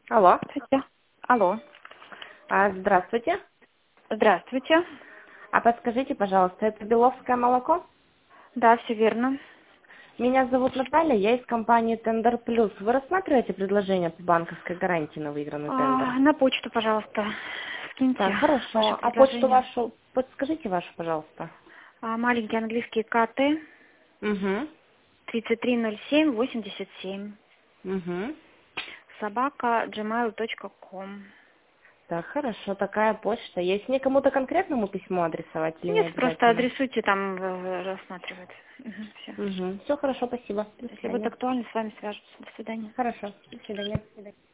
Алло. Здравствуйте. Алло. Здравствуйте. Здравствуйте. А подскажите, пожалуйста, это Беловское молоко? Да, все верно. Меня зовут Наталья, я из компании Тендер Плюс. Вы рассматриваете предложение по банковской гарантии на выигранный тендер? На почту, пожалуйста, скиньте Так, ваше хорошо. А почту предложение. вашу, подскажите вашу, пожалуйста. Маленький английский КТ Угу. 330787 Угу. собака gmail.com. Так, хорошо, такая почта. Есть мне кому-то конкретному письмо адресовать или не Нет, просто обязательно? адресуйте, там рассматривают. Все. Угу. Все хорошо, спасибо. До Если будет свидания. актуально, с вами свяжутся. До свидания. Хорошо, до свидания.